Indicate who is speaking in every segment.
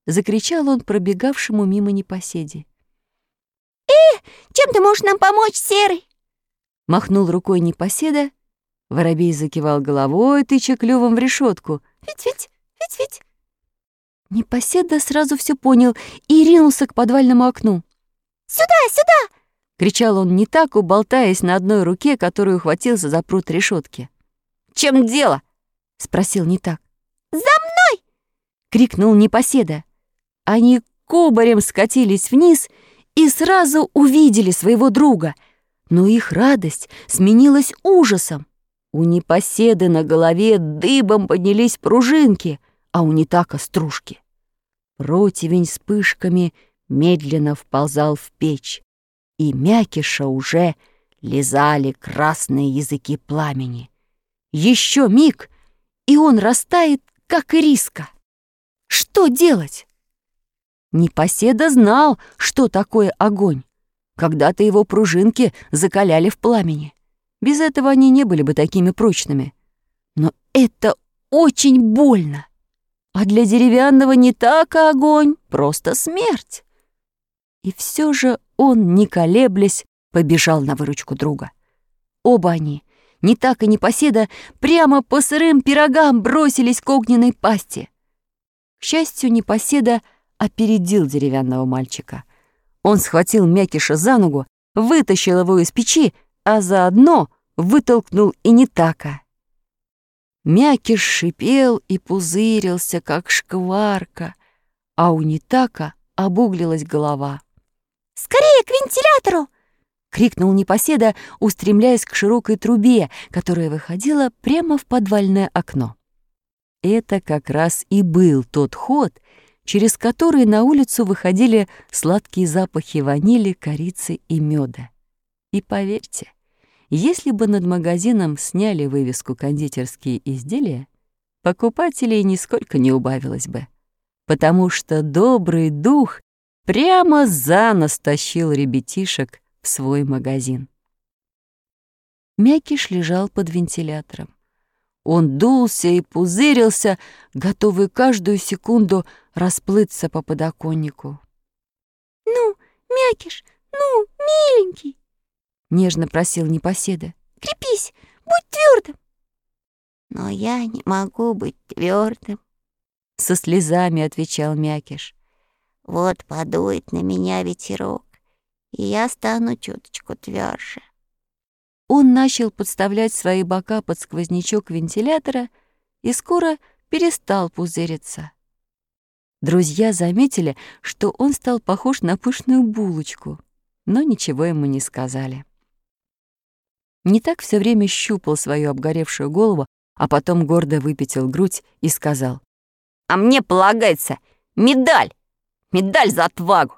Speaker 1: — закричал он пробегавшему мимо непоседе.
Speaker 2: Чем ты можешь нам помочь, Серый?»
Speaker 1: Махнул рукой непоседа. Воробей закивал головой, тыча клювом в решетку.
Speaker 2: «Фить-фить, фить-фить».
Speaker 1: Непоседа сразу все понял и ринулся к подвальному окну.
Speaker 2: «Сюда, сюда!»
Speaker 1: — кричал он Нитаку, болтаясь на одной руке, которую ухватился за прут решетки. «В чем дело?» — спросил Нитак.
Speaker 2: «За мной!»
Speaker 1: — крикнул непоседа. Они кубарем скатились вниз и сразу увидели своего друга, но их радость сменилась ужасом. У непоседы на голове дыбом поднялись пружинки, а у Нитака стружки. Противень с пышками медленно вползал в печь, и мякиша уже лизали красные языки пламени. Еще миг, и он растает, как ириска. Что делать? Непоседа знал, что такое огонь. Когда-то его пружинки закаляли в пламени. Без этого они не были бы такими прочными. Но это очень больно. А для деревянного Нитака огонь — просто смерть. И все же он, не колеблясь, побежал на выручку друга. Оба они, Нитак и Непоседа, прямо по сырым пирогам бросились к огненной пасти. К счастью, Непоседа опередил деревянного мальчика. Он схватил Мякиша за ногу, вытащил его из печи, а заодно вытолкнул и Нитака. Мякиш шипел и пузырился, как шкварка, а у Нитака обуглилась голова.
Speaker 2: «Скорее к вентилятору!»
Speaker 1: — крикнул Непоседа, устремляясь к широкой трубе, которая выходила прямо в подвальное окно. Это как раз и был тот ход, через который на улицу выходили сладкие запахи ванили, корицы и меда. И поверьте, если бы над магазином сняли вывеску «Кондитерские изделия», покупателей нисколько не убавилось бы, потому что добрый дух прямо за нос тащил ребятишек в свой магазин. Мякиш лежал под вентилятором. Он дулся и пузырился, готовый каждую секунду расплыться по подоконнику.
Speaker 2: «Ну, Мякиш, ну, миленький!»
Speaker 1: — нежно просил Непоседа.
Speaker 2: «Крепись, будь твердым!»
Speaker 3: «Но я не могу быть твердым»,
Speaker 1: — со слезами отвечал Мякиш.
Speaker 3: «Вот подует на меня ветерок, и я стану чуточку тверже».
Speaker 1: Он начал подставлять свои бока под сквознячок вентилятора и скоро перестал пузыриться. Друзья заметили, что он стал похож на пышную булочку, но ничего ему не сказали. Нитак все время щупал свою обгоревшую голову, а потом гордо выпятил грудь и сказал:
Speaker 2: «А мне полагается медаль! Медаль за отвагу!»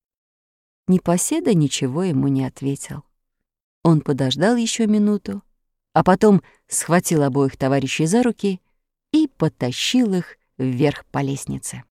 Speaker 1: Непоседа ничего ему не ответил. Он подождал еще минуту, а потом схватил обоих товарищей за руки и потащил их вверх по лестнице.